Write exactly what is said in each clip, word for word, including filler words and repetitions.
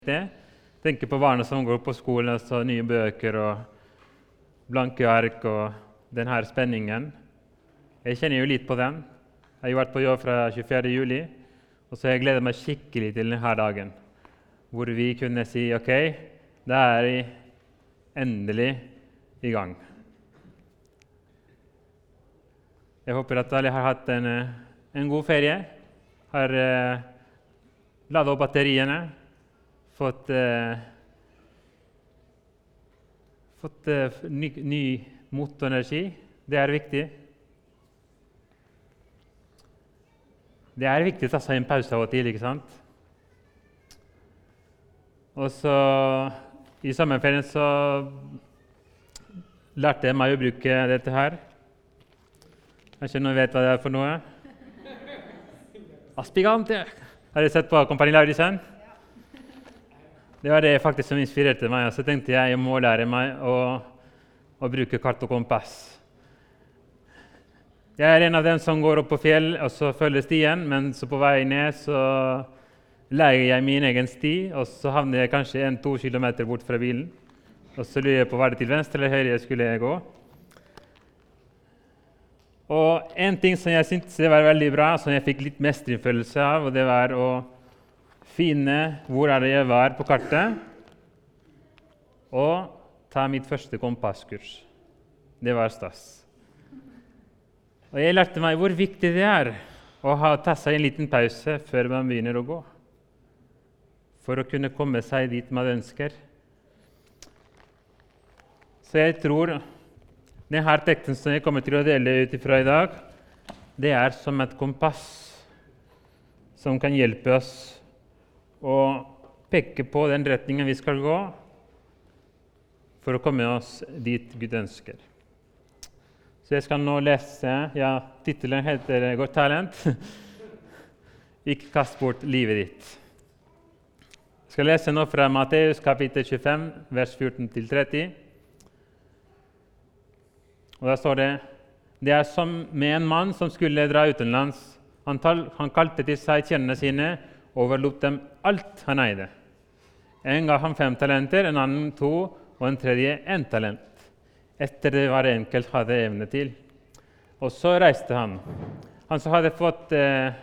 det. Tenker på barna som går på skolen, altså nye bøker og blanke ark og denne spenningen. Jeg kjenner jo litt på den. Jeg har jo vært på jobb fra tjuefjerde juli, og så har jeg gledet meg skikkelig til denne dagen, hvor vi kunne si, ok, da er vi endelig i gang. Jeg håper at alle har hatt en, en god ferie, har eh, ladet opp batteriene, fått, eh, fått eh, ny, ny motorenergi. Det er viktig. Det er viktig å ta seg en pause av og til, ikke sant? Og så i sommerferien så lærte jeg meg å bruke dette her. Kanskje noen vet hva det er for noe? Aspigante! Har dere sett på Kompani Lauritzen? Det var det faktisk som inspirerte meg, og så tenkte jeg jeg må lære meg å, å bruke kart og kompass. Jeg er en av dem som går opp på fjell og så følger stien, men så på vei ned så legger jeg min egen sti, og så havner jeg kanskje en to kilometer bort fra bilen. Og så lurer jeg på var det til venstre eller høyre jeg skulle gå. Og en ting som jeg syntes var veldig bra, som jeg fikk litt mestringsfølelse av, og det var å finne hvor er det jeg var på kartet, og ta mitt første kompasskurs. Det var stas. Og jeg lærte meg hvor viktig det er å ha tatt seg en liten pause før man begynner å gå, for å kunne komme seg dit man ønsker. Så jeg tror denne teksten som jeg kommer til å dele ut ifra i dag, det er som et kompass som kan hjelpe oss å peke på den retningen vi skal gå for å komme oss dit Gud ønsker. Så jeg skal nå lese, ja, titelen heter «Godt talent». Ikke kast bort livet ditt. Jeg skal lese nå fra Matteus kapittel tjuefem, vers fjorten til tretti. Og da står det, det er som med en mann som skulle dra utenlands. Han, tal, han kalte til seg tjenerne sine, overlot dem alt han eide. En ga han fem talenter, en annen to, og en tredje en talent, etter det hver enkelt hadde evne til. Og så reiste han. Han som hadde fått eh,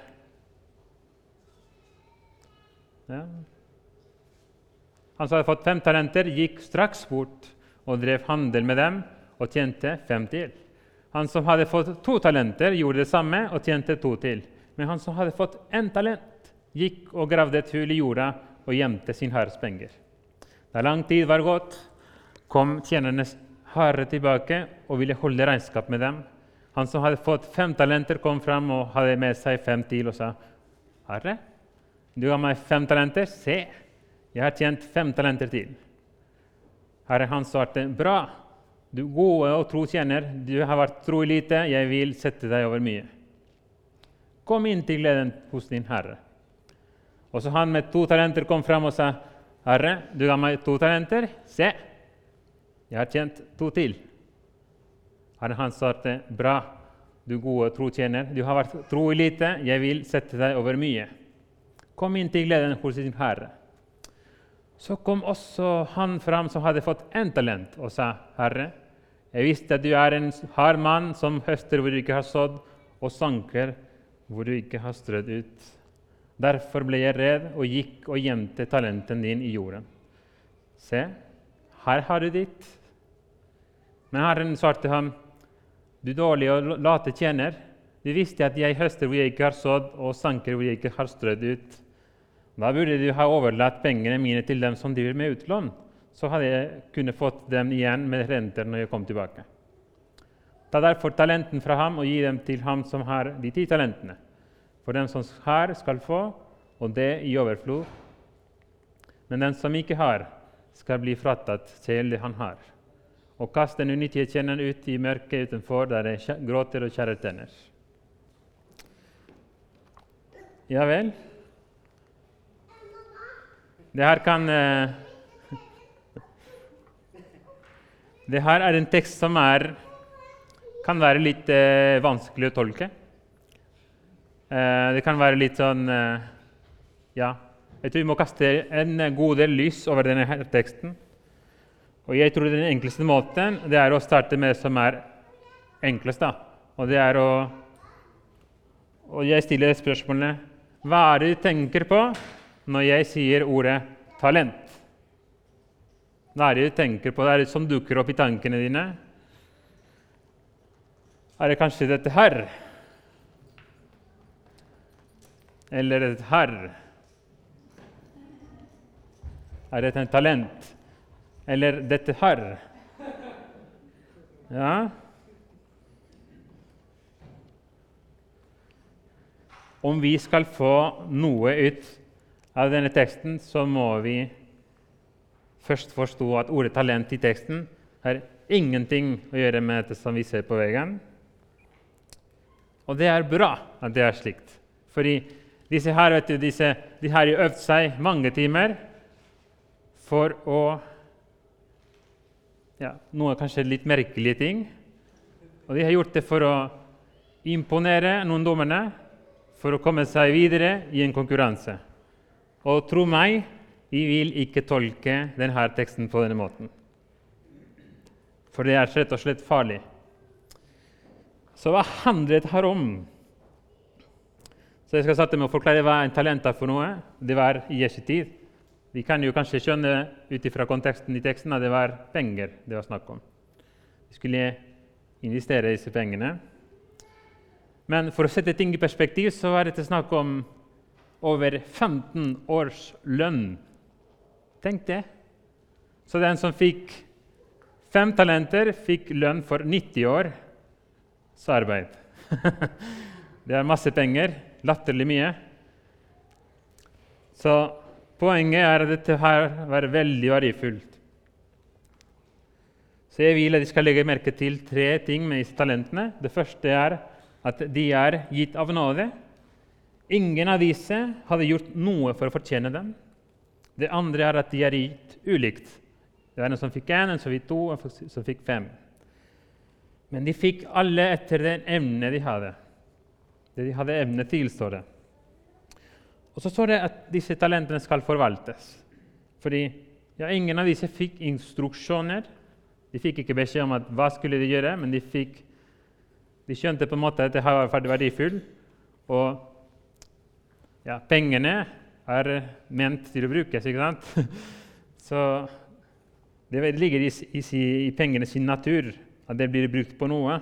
ja. Han som hadde fått fem talenter, gikk straks bort og drev handel med dem, og tjente fem til. Han som hadde fått to talenter, gjorde det samme og tjente to til. Men han som hadde fått en talent, gikk og gravde et hull i jorda og gjemte sin herres penger. Da lang tid var gått, kom tjenernes herre tilbake og ville holde regnskap med dem. Han som hadde fått fem talenter kom fram og hadde med seg fem til og sa, «Herre, du ga meg fem talenter, se, jeg har tjent fem talenter til.» Herre han svarte, «Bra, du gode og tro tjener, du har vært tro i lite, jeg vil sette deg over mye. Kom inn til gleden hos din herre.» Og så han med to talenter kom fram og sa, «Herre, du ga meg to talenter, se, jeg har tjent to til.» Herre han svarte, «Bra, du gode trotjener, du har vært tro i lite, jeg vil sette deg over mye. Kom inn til gleden hos din herre.» Så kom også han fram som hadde fått en talent og sa, «Herre, jeg visste at du er en hard mann som høster hvor du ikke har sådd, og sanker hvor du ikke har strødd ut. Derfor ble jeg redd og gikk og gjemte talenten din i jorden. Se, her har du ditt.» Men Herren svarte ham, «Du dårlige og late tjener, du visste at jeg høster hvor jeg ikke har sådd, og sanker hvor jeg ikke har strødd ut. Da burde du ha overlatt pengene mine til dem som driver med utlån, så hadde jeg kunnet fått dem igjen med renter når jeg kom tilbake. Ta derfor talenten fra ham og gi dem til ham som har de ti talentene. For den som har skal få, og det i overflod. Men den som ikke har, skal bli fratatt selv det han har. Og kast den unyttige tjeneren ut i mørket utenfor, der det gråter og skjærer tenner. Ja vel. Det her kan... Eh, det her er en tekst som er, kan være litt eh, vanskelig å tolke. Eh, det kan være litt sånn, eh, ja, Jeg tror vi må kaste en god del lys over denne her teksten. Og jeg tror den enkleste måten det er å starte med det som er enklest. Da. Og det er å Og jeg stiller spørsmålet, hva er det du tenker på når jeg sier ordet talent? Hva er det du tenker på? Det er det som dukker opp i tankene dine. Er det kanskje dette her? Eller dette her? Er det et talent? Eller dette her? Ja? Om vi skal få noe ut av denne teksten, så må vi først forstå at ordet talent i teksten har ingenting å gjøre med det som vi ser på veggen. Og det er bra at det er slikt. Fordi disse her, vet du, disse, de har jo øvd seg mange timer for å ja, noe kanskje litt merkelige ting. Og de har gjort det for å imponere noen dommerne, for å komme seg videre i en konkurranse. Og tro meg, vi vil ikke tolke denne teksten på denne måten. For det er rett og slett farlig. Så hva handler det her om? Så jeg skal starte med å forklare hva en talent er for noe. Det var i Jesu tid. Vi kan jo kanskje skjønne ut fra konteksten i teksten at det var penger det var snakk om. Vi skulle investere disse pengene. Men for å sette ting i perspektiv, så var det snakk om over femten års lønn. Tenk det. Så den som fikk fem talenter, fikk lønn for nitti års arbeid. Det er masse penger, latterlig mye. Så poenget er at dette her var veldig verdifullt. Så jeg vil at de skal legge merke til tre ting med disse talentene. Det første er at de er gitt av nåde. Ingen av disse hadde gjort noe for å fortjene dem. Det andre er at de er gitt ulikt. Det var en som fikk en, en som fikk to, og en som fikk fem. Men de fikk alle etter den evne de hadde. Det de hadde evne til, står det. Og så står det at disse talentene skal forvaltes. Fordi ja, ingen av disse fikk instruksjoner. De fikk ikke beskjed om at hva skulle de gjøre, men de fikk De skjønte på en måte at det var veldig verdifullt, og ja, pengene er ment til å brukes, ikke sant? Så det ligger i, i, i pengene sin natur, at det blir brukt på noe.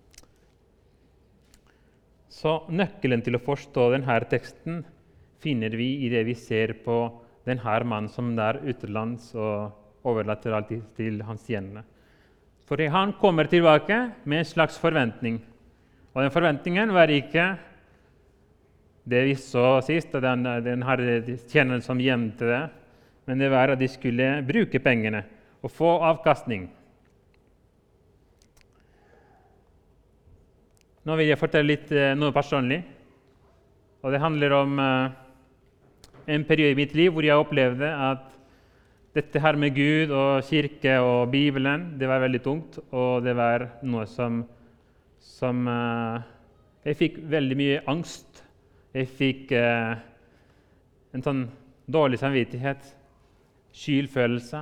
Så nøkkelen til å forstå denne teksten finner vi i det vi ser på denne mannen som er utenlands og overlater alt til hans tjenere. For han kommer tilbake med en slags forventning. Og den forventningen var ikke det vi så sist, den, den her tjeneren som gjemte det, men det var at de skulle bruke pengene og få avkastning. Nå vil jeg fortelle litt noe personlig, og det handler om en periode i mitt liv hvor jeg opplevde at dette her med Gud og kirke og Bibelen, det var veldig tungt, og det var noe som som uh, jeg fikk veldig mye angst. Jeg fikk uh, en sånn dårlig samvittighet, skyldfølelse.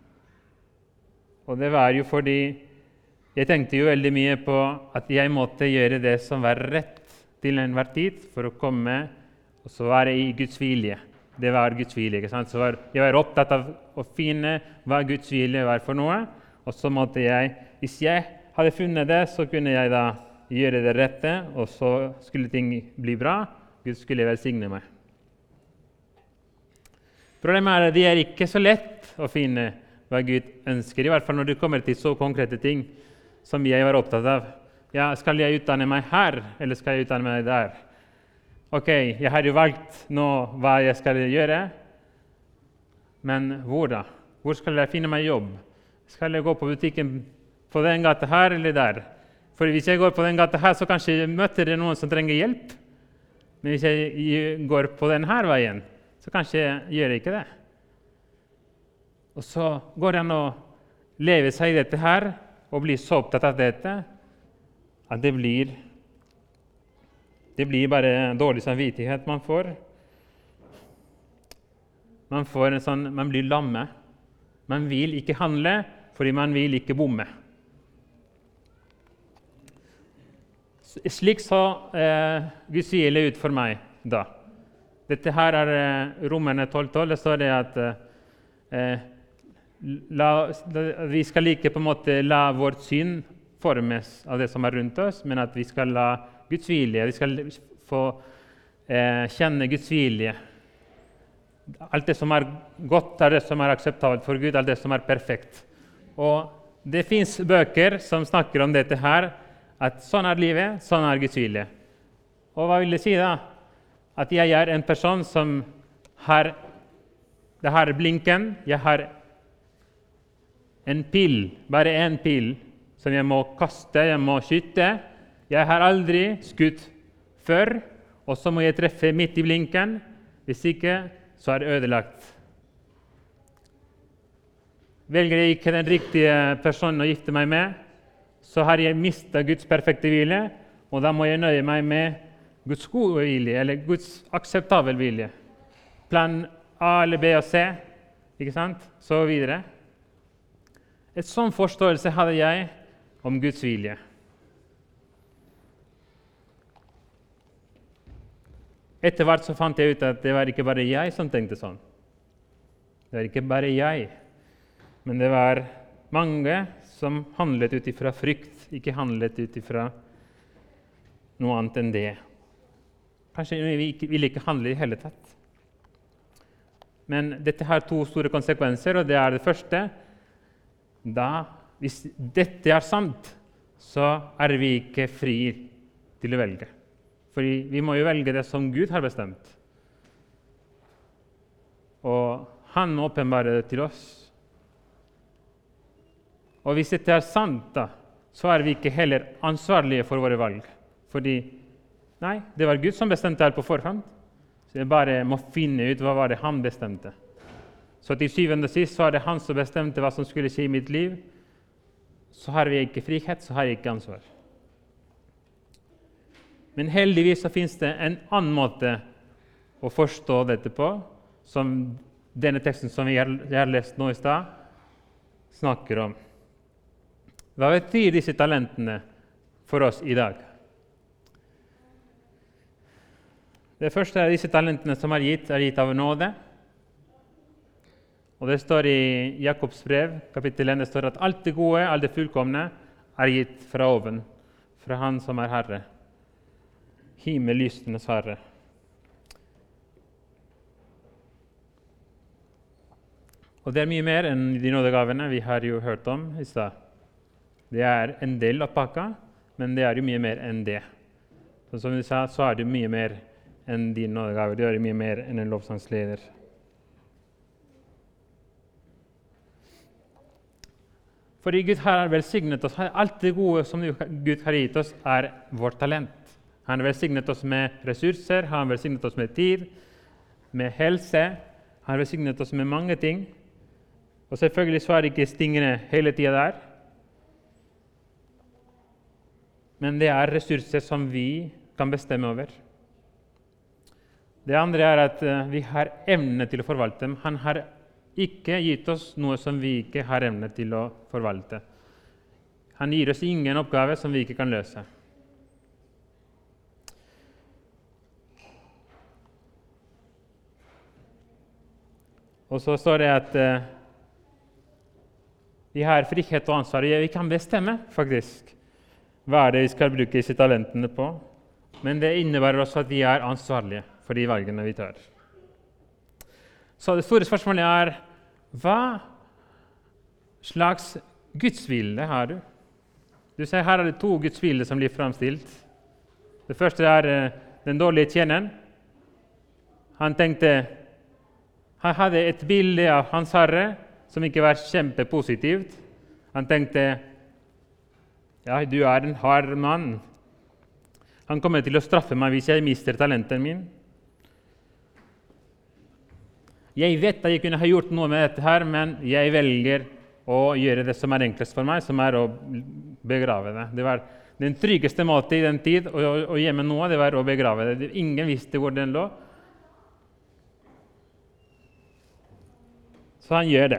Og det var jo fordi jeg tenkte jo veldig mye på at jeg måtte gjøre det som var rett til enhver tid for å komme og så være i Guds vilje. Det var Guds vilje, ikke sant? Så var, jeg var opptatt av å finne hva Guds vilje var for noe, og så måtte jeg, hvis jeg hadde funnet det, så kunne jeg da gjøre det rette, og så skulle ting bli bra. Gud skulle velsigne meg. Problemet er at det er ikke så lett å finne hva Gud ønsker, i hvert fall når det kommer til så konkrete ting som jeg var opptatt av. Ja, skal jeg utdanne meg her, eller skal jeg utdanne meg der? Ok, jeg har jo valgt nå hva jeg skal gjøre, men hvor da? Hvor skal jeg finne meg jobb? Skal jeg gå på butikken på den gata her eller der? For hvis jeg går på den gata her, så kanskje jeg møter det noen som trenger hjelp. Men hvis jeg går på denne veien, så kanskje jeg gjør ikke det. Og så går det an å leve seg i dette her, og bli så opptatt av dette, at det blir, det blir bare dårlig samvittighet man får. Man, får en sånn, man blir lamme. Man vil ikke handle, fordi man vil ikke bomme. Slik så eh, Guds vilje ut for meg da. Dette her er eh, Romerne tolv tolv. Det står det at eh, la, vi skal ikke på en måte la vårt syn formes av det som er rundt oss, men at vi skal la Guds vilje, vi skal få eh, kjenne Guds vilje. Alt det som er godt, er det som er akseptabelt for Gud, alt det som er perfekt. Og det finnes bøker som snakker om dette her, at sånn er livet, sånn er Guds vilje. Og hva vil det si da? At jeg er en person som har, det har blinken, jeg har en pil, bare en pil, som jeg må kaste, jeg må skyte. Jeg har aldri skutt før, og så må jeg treffe midt i blinken, hvis ikke så er det ødelagt. Velger jeg ikke den riktige personen å gifte meg med, så har jeg mistet Guds perfekte vilje, og da må jeg nøye meg med Guds gode vilje, eller Guds akseptabel vilje. Plan A eller B og C, ikke sant? Så videre. Et sånn forståelse hadde jeg om Guds vilje. Etter hvert så fant jeg ut at det var ikke bare jeg som tenkte sånn. Det var ikke bare jeg, men det var mange som handlet ut ifra frykt, ikke handlet ut ifra noe annet enn det. Kanskje vi ikke, ville ikke handle i hele tatt. Men dette har to store konsekvenser, og det er det første. Da, hvis dette er sant, så er vi ikke fri til å velge. Fordi vi må jo velge det som Gud har bestemt. Og han åpenbarer det til oss. Og hvis dette er sant, da, så er vi ikke heller ansvarlige for våre valg. Fordi, nei, det var Gud som bestemte alt på forhånd. Så jeg bare må finne ut hva var det han bestemte. Så til syvende og sist så er det han som bestemte hva som skulle skje i mitt liv. Så har vi ikke frihet, så har jeg ikke ansvar. Men heldigvis så finnes det en annen måte å forstå dette på, som denne teksten som vi har lest nå i stad, snakker om. Hva betyr disse talentene for oss i dag? Det første er disse talentene som er gitt, er gitt av nåde. Og det står i Jakobs brev, kapittel én, det står at alt det gode, alt det fullkomne, er gitt fra oven, fra Han som er Herre. Himmellystenes Herre. Og det er mye mer enn de nådegavene vi har jo hørt om i stad. Det er en del av pakka, men det er jo mye mer enn det. Så som vi sa, så er det mye mer enn de nådegaver. Det er mye mer enn en lovsangsleder. Fordi Gud har velsignet oss. Alt det gode som Gud har gitt oss, er vårt talent. Han har velsignet oss med ressurser, han har velsignet oss med tid, med helse. Han har velsignet oss med mange ting. Og selvfølgelig så er det ikke stingene hele tiden der. Men det er ressurser som vi kan bestemme over. Det andre er at vi har evne til å forvalte dem. Han har ikke gitt oss noe som vi ikke har evne til å forvalte. Han gir oss ingen oppgave som vi ikke kan løse. Og så står det at uh, vi har frihet og ansvar. Vi kan bestemme, faktisk, hva er det vi skal bruke disse talentene på. Men det innebærer også at vi er ansvarlige for de valgene vi tar. Så det store spørsmålet er, hva slags gudsvilje har du? Du ser, her er det to gudsviljer som blir fremstilt. Det første er uh, den dårlige tjeneren. Han tenkte, han hadde et bilde av Hans Herre som ikke var kjempepositivt. Han tenkte, ja, du er en hard mann. Han kommer til å straffe meg hvis jeg mister talenten min. Jeg vet at jeg kunne ha gjort noe med dette her, men jeg velger å gjøre det som er enklest for meg, som er å begrave det. Det var den tryggeste måten i den tid å, å gjemme noe, det var å begrave det. Ingen visste hvor den lå. Så han gjør det.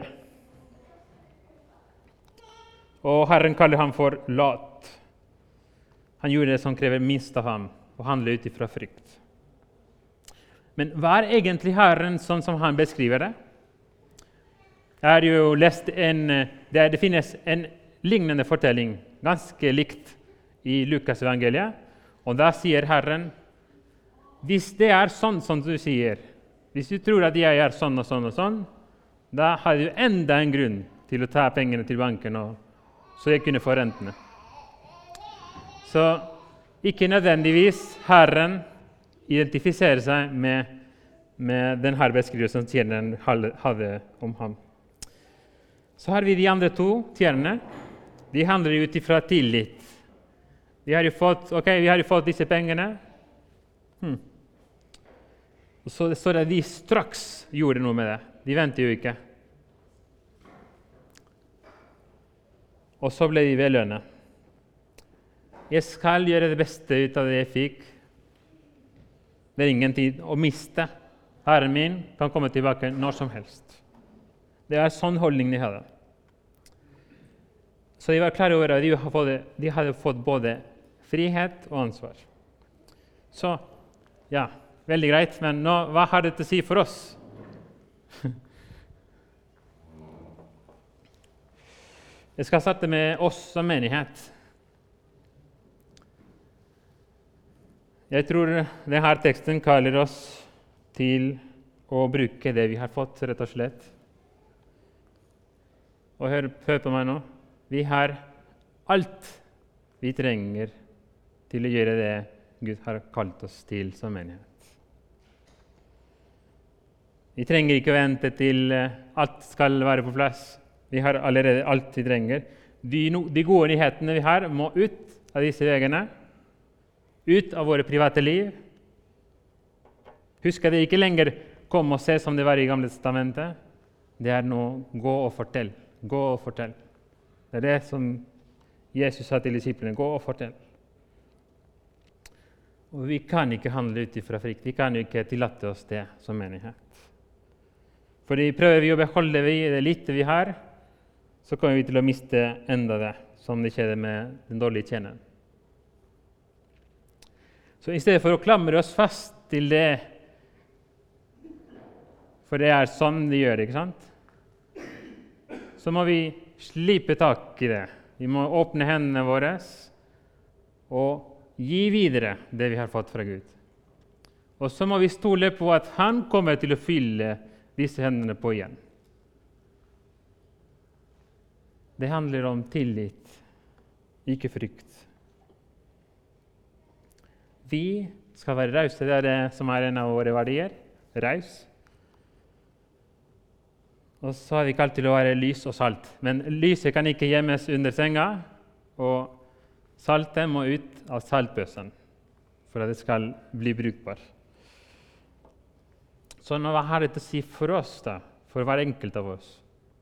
Og Herren kaller ham for lat. Han gjorde det som krever minst av ham, og handler ut ifra frykt. Men hva er egentlig Herren sånn som han beskriver det? Jeg har jo lest en, det, det finnes en lignende fortelling, ganske likt i Lukas evangeliet, og da sier Herren, hvis det er sånn som du sier, hvis du tror at jeg er sånn og sånn og sånn, da har du enda en grunn til å ta pengene til banken, og, så jeg kunne få rentene. Så ikke nødvendigvis Herren identifiserer seg med, med denne beskrivelsen som tjeneren hadde om ham. Så har vi de andre to tjenerne. De handler ut ifra tillit. De har jo fått, ok, vi har jo fått disse pengene. Hmm. Og så det står at de straks gjorde noe med det. De ventet jo ikke. Og så ble de belønnet. Jeg skal gjøre det beste ut av det jeg fikk. Det er ingen tid å miste. Herren min kan komme tilbake når som helst. Det er sånn holdning de hadde. Så de var klare over at de hadde fått, de hadde fått både frihet og ansvar. Så, ja, veldig greit, men nå, hva har dette å si for oss? Jeg skal starte med oss som menighet. Jeg tror denne teksten kaller oss til å bruke det vi har fått, rett og slett. Og hør, hør på meg nå. Vi har alt vi trenger til å gjøre det Gud har kalt oss til som menighet. Vi trenger ikke å vente til alt skal være på plass. Vi har allerede alt vi trenger. De, de gode nyhetene vi har, må ut av disse veiene, ut av våre private liv. Husk at det ikke lenger kom og se som det var i Gamle testamentet. Det er nå gå og fortell. Gå og fortell. Det er det som Jesus sa til disiplene. Gå og fortell. Og vi kan ikke handle ut ifra frykt. Vi kan ikke tillate oss det som menighet. Fordi prøver vi å beholde det lite vi har, så kommer vi til å miste enda det, som det skjedde med den dårlige tjeneren. Så i stedet for å klamre oss fast til det, for det er sånn de gjør, ikke sant? Så må vi slippe tak i det. Vi må åpne hendene våre og gi videre det vi har fått fra Gud. Og så må vi stole på at han kommer til å fylle disse hendene på igjen. Det handler om tillit, ikke frykt. Vi skal være rause, det er det som er en av våre verdier. Raus. Og så har vi kalt til å være lys og salt. Men lyset kan ikke gjemmes under senga, og saltet må ut av saltbøssen for at det skal bli brukbar. Så hva har dette å si for oss, da? For hver enkelt av oss?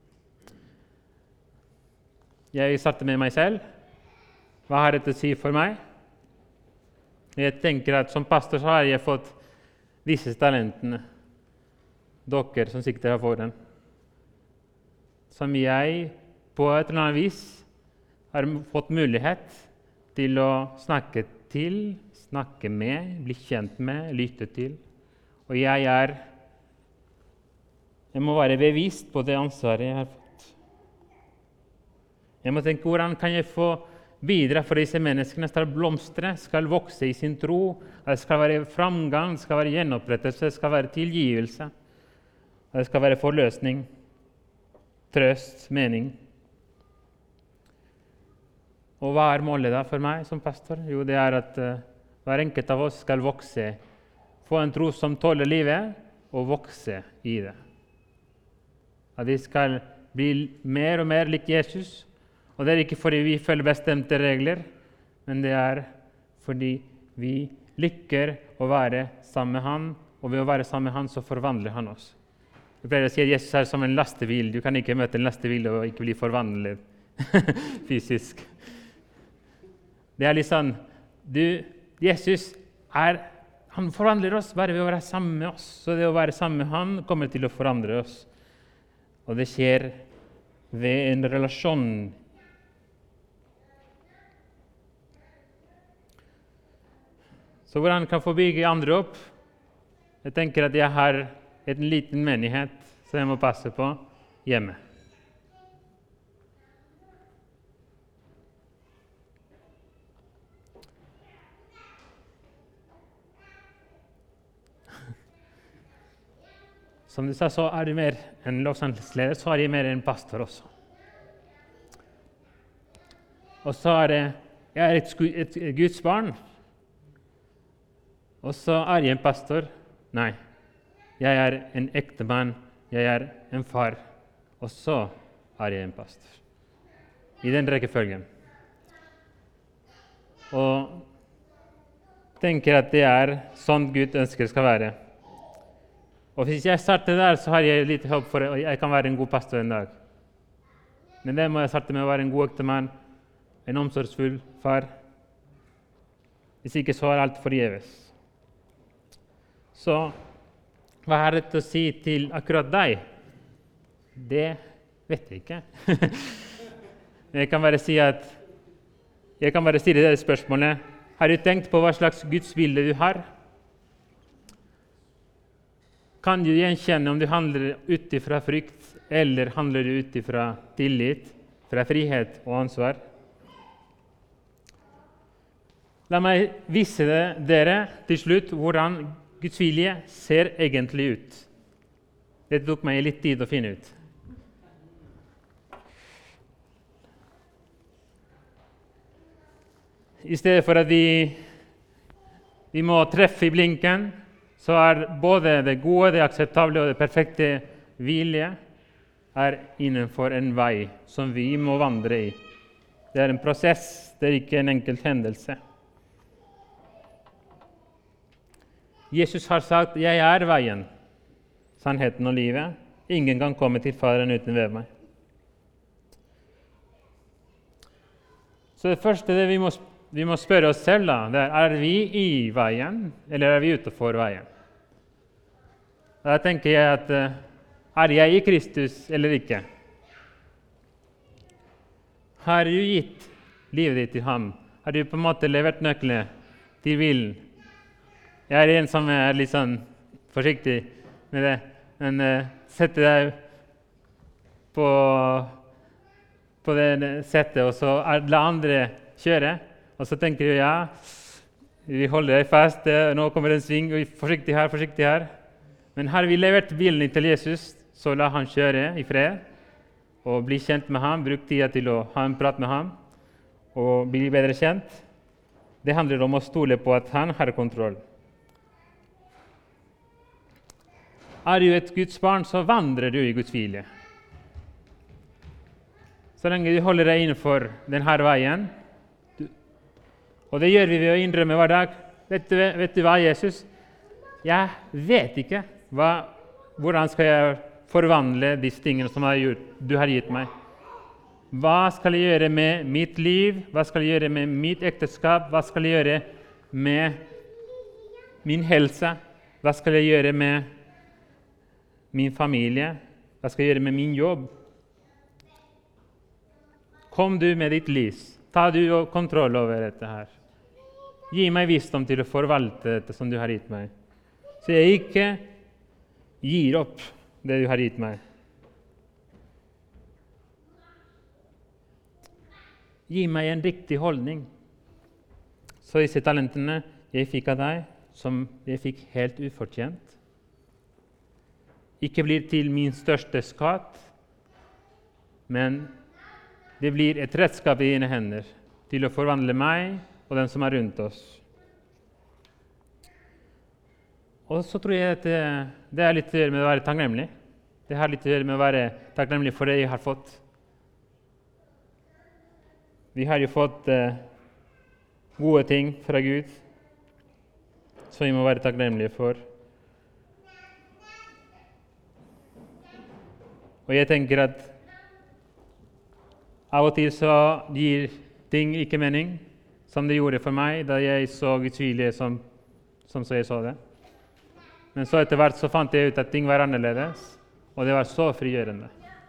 Jeg starter med meg selv. Hva har dette å si for meg? Jeg tenker at som pastor så har jeg fått disse talentene, dere som sitter her foran, som jeg på et eller annet vis har fått mulighet til å snakke til, snakke med, bli kjent med, lytte til. Og jeg er Jeg må være bevisst på det ansvaret jeg har fått. Jeg må tenke, hvordan kan jeg få bidra for disse menneskene skal blomstre, skal vokse i sin tro, det skal være framgang, det skal være gjenopprettelse, det skal være tilgivelse, det skal være forløsning, trøst, mening. Og hva er målet da for meg som pastor? Jo, det er at uh, hver enkelt av oss skal vokse, få en tro som tåler livet, og vokse i det. At vi skal bli mer og mer lik Jesus. Og det er ikke fordi vi følger bestemte regler, men det er fordi vi liker å være sammen med han, og ved å være sammen med han så forvandler han oss. Jeg pleier å si at Jesus er som en lastebil. Du kan ikke møte en lastebil og ikke bli forvandlet fysisk. Det er litt sånn, du, Jesus er, han forvandler oss bare ved å være sammen med oss. Så det å være sammen med han kommer til å forandre oss. og det skjer ved en relasjon. Så hvordan kan jeg få bygge andre opp? Jeg tenker at jeg har en liten menighet som jeg må passe på hjemme. Som du sa, så er du mer en lovsangsleder, så er jeg mer en pastor også. Og så er det, jeg er et, et, et Guds barn, og så er jeg en pastor. Nei, jeg er en ektemann, jeg er en far, og så er jeg en pastor. I den rekkefølgen. Og tenker at det er sånn Gud ønsker skal være. Og hvis jeg starter der, så har jeg litt håp for at jeg kan være en god pastor en dag. Men det må jeg starte med å være en god ektemann, en omsorgsfull far. Hvis ikke så er alt forgjeves. Så hva har det å si til akkurat deg? Det vet jeg ikke. jeg kan bare si at jeg kan bare stille deg spørsmålet. Har du tenkt på hva slags Guds bilde du har? Kan du gjenkjenne om du handler ut ifra frykt, eller handler du ut ifra tillit, fra frihet og ansvar? La meg vise dere til slutt hvordan Guds vilje ser egentlig ut. Det tok meg litt tid å finne ut. I stedet for at vi, vi må treffe i blinken, så er både det gode, det akseptable og det perfekte vilje er innenfor en vei som vi må vandre i. Det er en prosess, det er ikke en enkelt hendelse. Jesus har sagt, jeg er veien, sannheten og livet. Ingen kan komme til Faderen uten ved meg. Så det første det vi, må, vi må spørre oss selv, da, det er, er vi i veien, eller er vi utenfor veien? Da tenker jeg at, er jeg i Kristus eller ikke? Har du gitt livet ditt til ham? Har du på en måte levert nøkkelen til villen? Jeg er en som er litt sånn forsiktig med det, men uh, setter deg på, på det settet, og så er, la andre kjøre, og så tenker du, ja, vi holder deg fast, nå kommer det en sving, forsiktig her, forsiktig her. Men har vi levert bilen til Jesus, så la han kjøre i fred, og bli kjent med ham, bruk tida til å ha en prat med ham, og bli bedre kjent. Det handler om å stole på at han har kontroll. Er du et Guds barn, så vandrer du i Guds vilje. Så lenge du holder deg innenfor denne veien, du, og det gjør vi ved å innrømme hver dag. Vet du, vet du hva, Jesus? Jeg vet ikke. Hva, hvordan skal jeg forvandle disse tingene som du har gitt meg? Hva skal jeg gjøre med mitt liv? Hva skal jeg gjøre med mitt ekteskap? Hva skal jeg gjøre med min helse? Hva skal jeg gjøre med min familie? Hva skal jeg gjøre med min jobb? Kom du med ditt lys. Ta du kontroll over dette her. Gi meg visdom til å forvalte dette som du har gitt meg. Så jeg ikke gir opp det du har gitt meg. Gi meg en riktig holdning. Så disse talentene jeg fikk av deg, som jeg fikk helt ufortjent, ikke blir til min største skatt, men det blir et redskap i dine hender til å forvandle meg og den som er rundt oss. Og så tror jeg at det, det er litt å gjøre med å være takknemlig. Det har litt å gjøre med å være takknemlig for det jeg har fått. Vi har jo fått eh, gode ting fra Gud, som vi må være takknemlige for. Og jeg tenker at av og til så gir ting ikke mening, som det gjorde for meg da jeg så Guds vilje som, som så jeg så det. Men så etter hvert så fant jeg ut at ting var annerledes, og det var så frigjørende.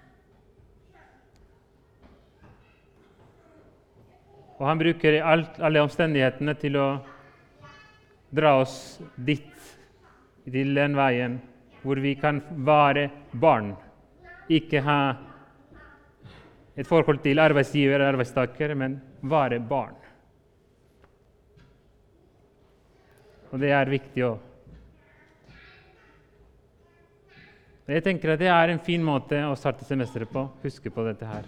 Og han bruker alt, alle omstendighetene til å dra oss dit, til den veien hvor vi kan være barn, ikke ha et forhold til arbeidsgiver og arbeidstaker, men være barn. Og det er viktig også. Jeg tenker at det er en fin måte å starte semesteret på. Huske på dette her.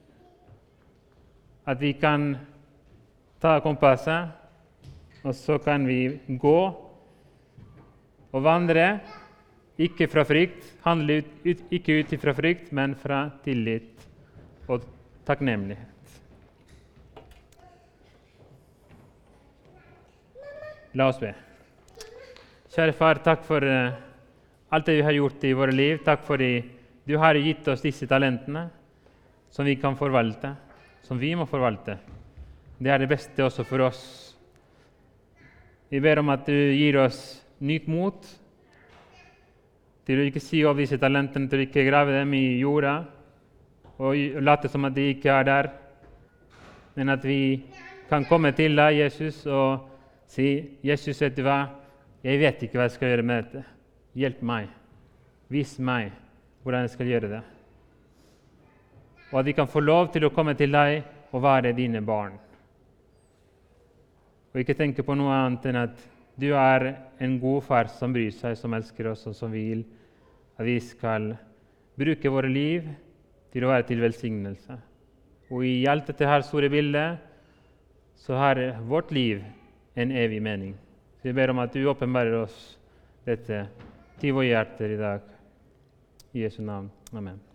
At vi kan ta kompasset, og så kan vi gå og vandre, ikke fra frykt, handle ut, ut, ikke ut fra frykt, men fra tillit og takknemlighet. La oss be. Kjære far, takk for uh, alt det du har gjort i våre liv. Takk for at du har gitt oss disse talentene som vi kan forvalte, som vi må forvalte. Det er det beste også for oss. Vi ber om at du gir oss nytt mot til å ikke si opp disse talentene, til å ikke grave dem i jorda og late som at de ikke er der, men at vi kan komme til deg, Jesus, og si, Jesus, vet du hva? Jeg vet ikke hva jeg skal gjøre med dette. Hjelp meg. Vis meg hvordan jeg skal gjøre det. Og at vi kan få lov til å komme til deg og være dine barn. Og ikke tenke på noe annet enn at du er en god far som bryr seg, som elsker oss, og som vil at vi skal bruke våre liv til å være til velsignelse. Og i alt dette her store bildet så har vårt liv en evig mening. Så vi ber om at du åpenbarer oss dette til våre hjerter i dag. I Jesu navn. Amen.